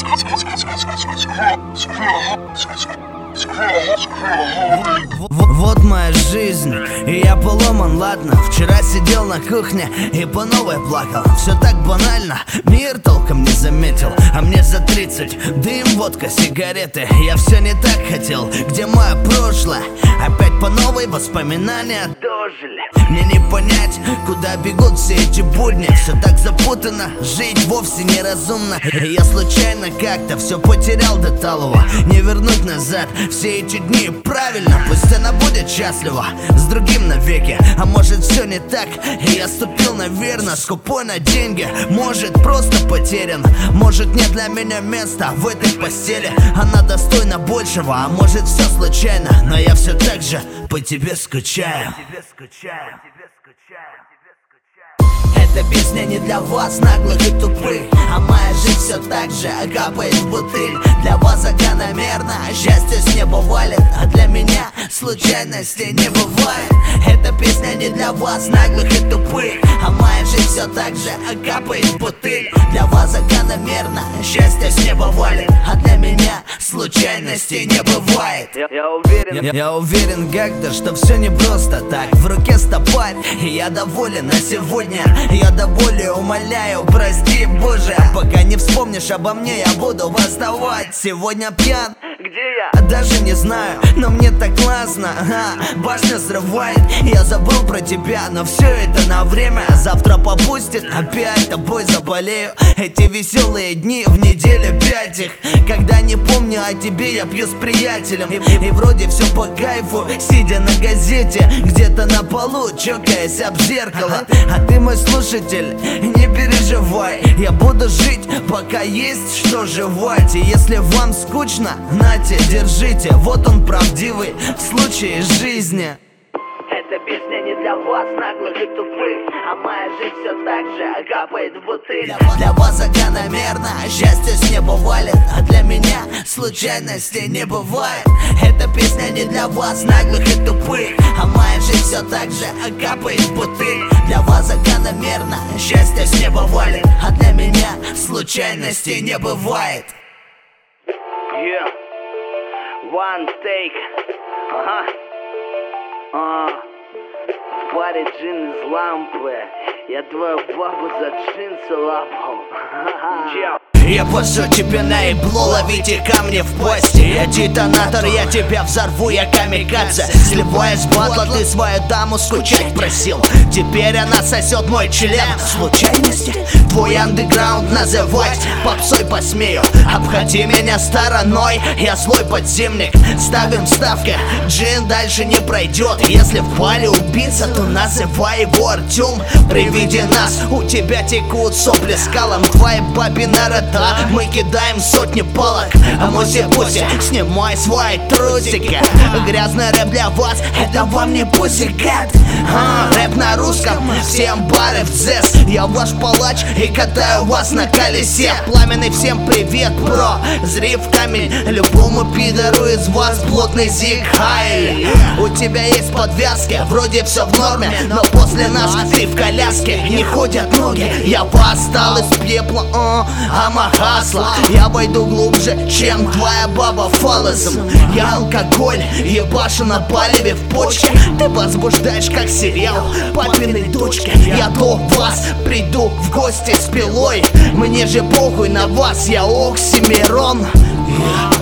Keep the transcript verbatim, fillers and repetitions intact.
Вот моя жизнь, и я поломан, ладно. Вчера сидел на кухне и по новой плакал. Все так банально, мир толком не заметил. А мне за тридцать, дым, водка, сигареты. Я все не так хотел, где мое прошлое? Опять по новой воспоминания дожили. Мне не понять, куда бегут все эти будни. Все так запутано, жить вовсе неразумно. Я случайно как-то все потерял до талого. Не вернуть назад все эти дни, правильно. Пусть она будет счастлива с другим навеки. А может все не так, и я ступил наверно, скупой на деньги. Может просто потерян, может нет для меня места в этой постели. Она достойна большего, а может все случайно. Но я все так же по тебе скучаю. Эта песня не для вас, наглых и тупых, а моя жизнь все так же капает в бутыль. Для вас закономерно, счастье с неба валит, а для меня случайностей не бывает. Эта песня не для вас, наглых и тупых, а моя жизнь все так же капает в бутыль. Для вас закономерно, счастье с неба валит, а для меня случайностей не бывает. Я, я уверен, я, я уверен как-то, что все не просто так. В руке стопарь, и я доволен на сегодня. Я до боли умоляю, прости, Боже. Пока не вспомнишь обо мне, я буду восставать. Сегодня пьян, где я? Даже не знаю, но мне так классно. Ага, башня срывает, я забыл про тебя. Но все это на время, завтра попустит. Опять тобой заболею. Эти веселые дни в неделю пять их, когда не помню о тебе, я пью с приятелем. И, и вроде все по кайфу, сидя на газете, где-то на полу, чокаясь об зеркало. А ты мой слушатель, не переживай, я буду жить, пока есть что жевать. И если вам скучно, нате, держите, вот он правдивый в случае жизни. Эта песня не для вас, наглых и тупых, а моя жизнь все так же капает в бутыль. Для, для вас закономерно, счастье с неба валит, а для меня случайностей не бывает. Эта песня не для вас, наглых и тупых, а моя жизнь все так же капает в бутыль. Для вас закономерно, счастье с неба валит, а для меня случайностей не бывает. Yeah, one take, ага. А, в баре джин из лампы, я твою бабу за джинсы лапал. Я пошу тебе на ебло, ловите камни в пости. Я детонатор, я тебя взорву, я камикадзе. Сливаешь батла, ты свою даму скучать просил. Теперь она сосет мой член. Случайности? Твой андеграунд называть попсой посмею. Обходи меня стороной, я злой подземник. Ставим ставки, джин дальше не пройдет. Если в бале убийца, то называй его Артем. При виде нас у тебя текут сопли скалом. Твоей бабе на рота мы кидаем сотни палок. А муси-пуси, снимай свои трусики. Грязный рэп для вас, это вам не пусикат. а, Рэп на русском, всем бары в дзэс. Я ваш палач и катаю вас на колесе. Пламенный, всем привет, бро. Зри в камень любому пидору из вас плотный зиг. Хай, у тебя есть подвязки, вроде все в норме, но после нас ты в коляске, не ходят ноги. Я восстал из пепла, а, ама хасла. Я войду глубже, чем твоя баба фалосом. Я алкоголь, ебашу на палеве в почке. Ты возбуждаешь как сериал папиной дочки. Я до вас приду в гости с пилой. Мне же похуй на вас, я Оксимирон. Yeah.